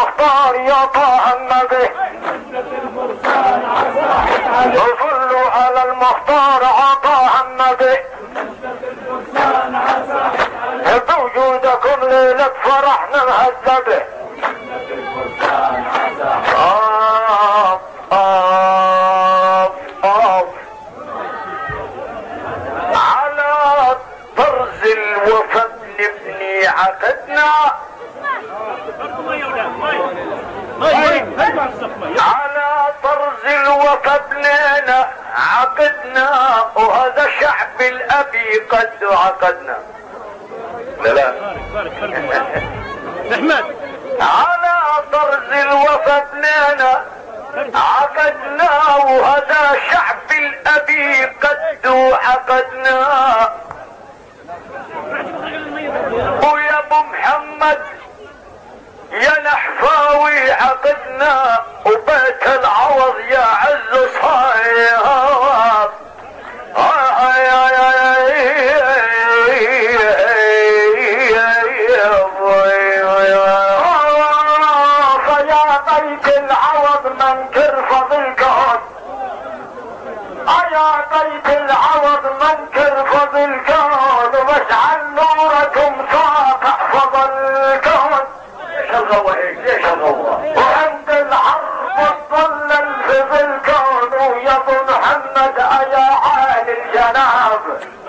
المختار يا طه النبي وصلوا على المختار عطاه النبي بوجودكم ليلة فرحنا مهذبه على طرز الوفا نبني عقدنا على طرز الوفا بنينا عقدنا وهذا شعب الابي قد عقدنا لا احمد على طرز الوفا بنينا عقدنا وهذا شعب الابي قد عقدنا ويا ابو محمد يا نحفاوي عقدنا وبيت العوض يا عز صاير فيا بيت العوض منكر فضلكم يا بيت العوض منكر فضلكم واشعل نوركم ساطع فضلكم ليش الغوة هيك ليش الغوة وعند الحرب تضلل في بالكون ويا ابو محمد يا عالي الجناب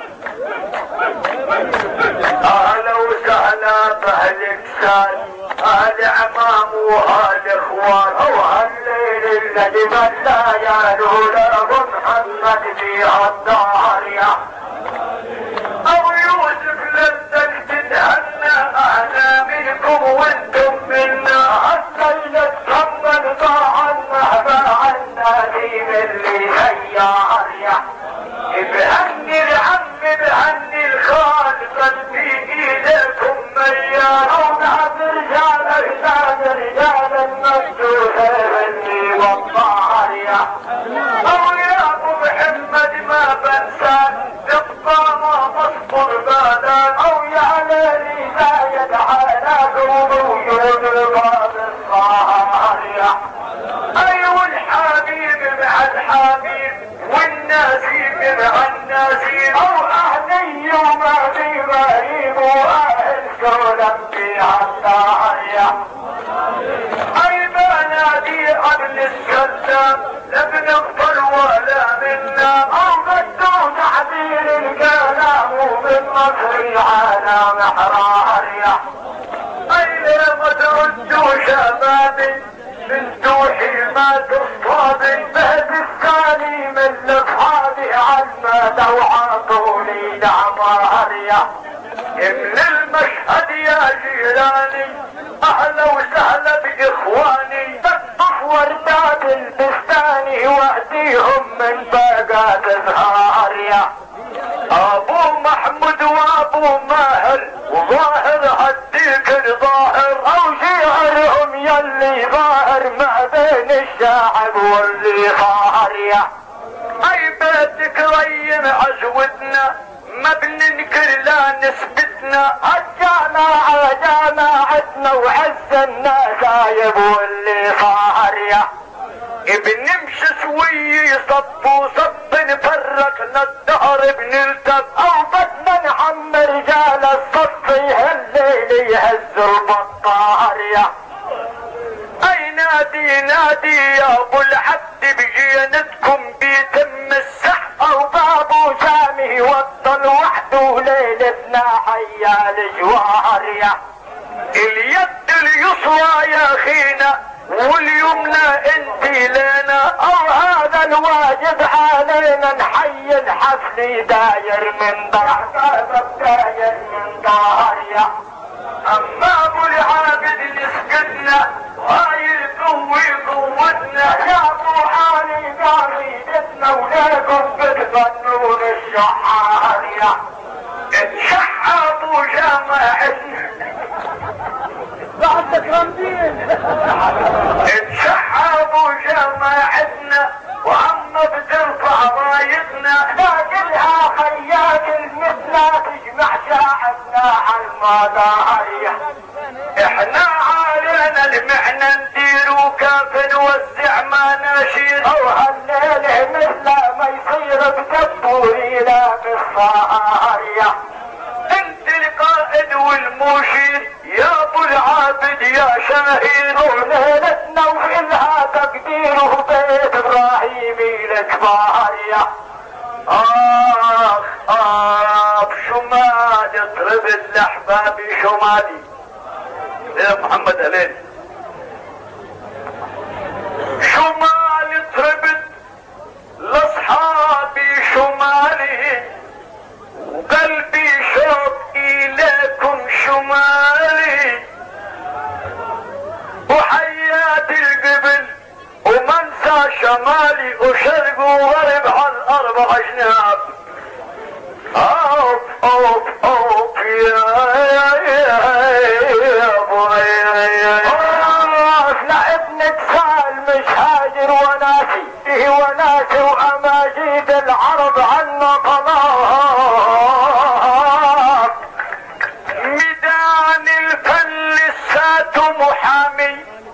اهلا وسهلا باهل كسال اهل عمام واهل اخوان وهالليل الذي بدا يا نور ابو محمد فيها الدارية ابو يوسف لذك تتهنى اهلا منكم وانتم منا الليلة تحمل ضاعنا باعنا دين اللي سيارية بهني العم بهني الخال قلبي ايديكم مليان ونعم رجال المفتوح اللي والطارية او يا ابو محمد ما بنسان تبقى ما تصبر بادان او يا ليلي زايد على وجود الباب الصارية ايوه الحبيب مع الحبيب والنسيب مع النسيب او اهلي وما في غريب واهل سولم فيها الدارية اي بنادي قبل السلام لم نغفل ولا منا او بدوا تعبير الكلام من مصري على محرارية اي لما تردوا شبابي من دوحي ما تصطادي بهد الثاني من اصحابي عالمدى وعطوني دعمارية من المشهد يا جيراني اهلا وسهلا باخواني تطف وردات البستاني واديهم من باقات زهارية ابو محمود وابو ماهر وظاهر هديك الظاهر او شعرهم يلي ظاهر ما بين الشاعب واللي ظاهرية اي بيتك رين عزوتنا ما بننكر لا نثبتنا جماعتنا وعز الناس عايب واللي صاهرية بنمشي سوي صف وصف نفرقنا الدهر بنلتف او بدنا نعم رجال الصف يهالليل يهز البطارية اي نادي يا ابو العبد بجينتكم بيتم السحب او بابو سامي وصل وحده ليلتنا حيا الجوارية اليد اليسرى يا اخينا واليمنى انتي لنا او هذا الواجب علينا نحيي الحفل داير من داير من دارية اما ابو العابد اللي سكتنا وهاي القوة قوتنا يا ابو علي قاعدتنا وليكم بتغنون الشحارية اتشحبوا جماعتنا بعدك رمزين اتشحبوا جماعتنا وعم بترفع رايتنا لكنها خياط المثلى تجمع شاعبنا على المدارية احنا علينا المعنى لا بالصارية. انت القائد والمرشد يا ابو العابد يا شهيد، وليلتنا وفيها تقديره بيت ابراهيمي الكبارية. شمال اضرب لاحبابي شمالي يا محمد علي، شمال اضربت لاصحابي شمالي، وقلبي شوق اليكم شمالي، وحياتي القبل ومنسى شمالي وشرق وغرب على الاربع جناب. اوف اوف اوف يا ابنة سال مش هاجر وناسي، وناسي واماجيد العرب عنا طلاق. ميدان الفن لساته محامي،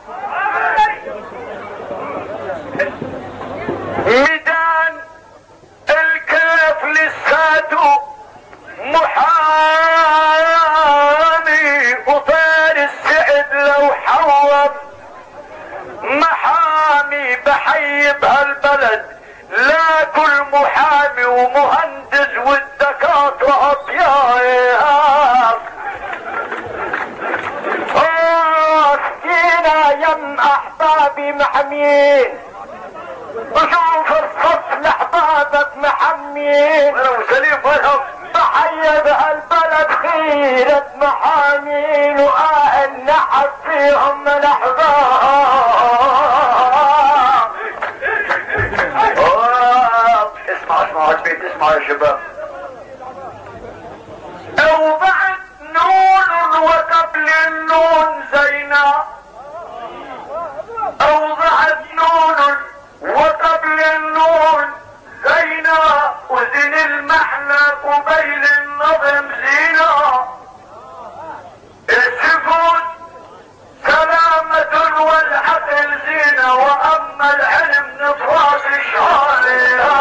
ميدان الكيف لساته محامي، وطير السعد لو حوم محامي بحي بهالبلد، لا كل محامي ومهندس والدكاترة اطياب. سكينة يم احبابي محميين، وشوف الصف لاحبابك محميين، وسليم ولهم بحي بهالبلد خيرة محامين، واهل نحب فيهم من احباب. اسمعوا البيت، اسمعوا يا شباب. وبعد نون وقبل النون زينا، بعد نون وقبل النون زينا، وزن المحلى قبيل النظم زينا. السكوت سلامة والعقل زينة، واما العلم نطراس الشهادة.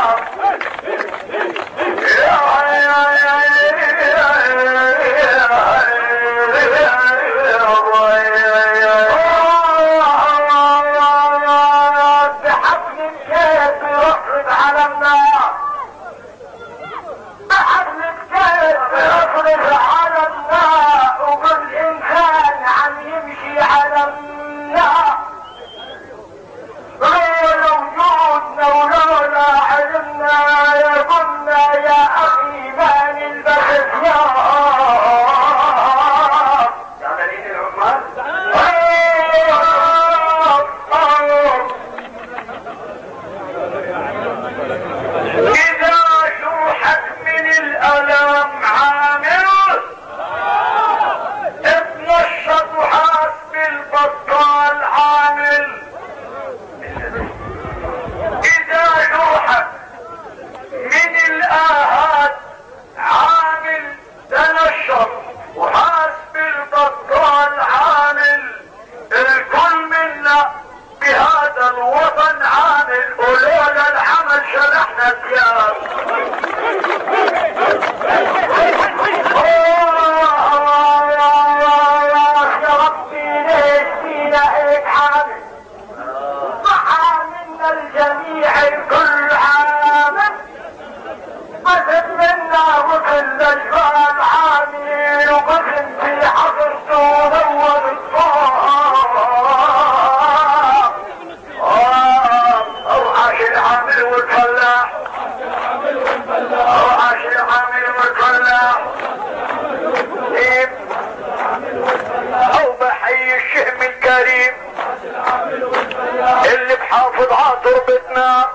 اللي بحافظ على تربتنا،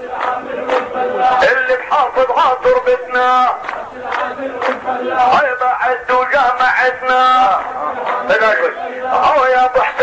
اللي بحافظ على تربتنا، هيبقى عدوا جامعتنا. هو يا ابو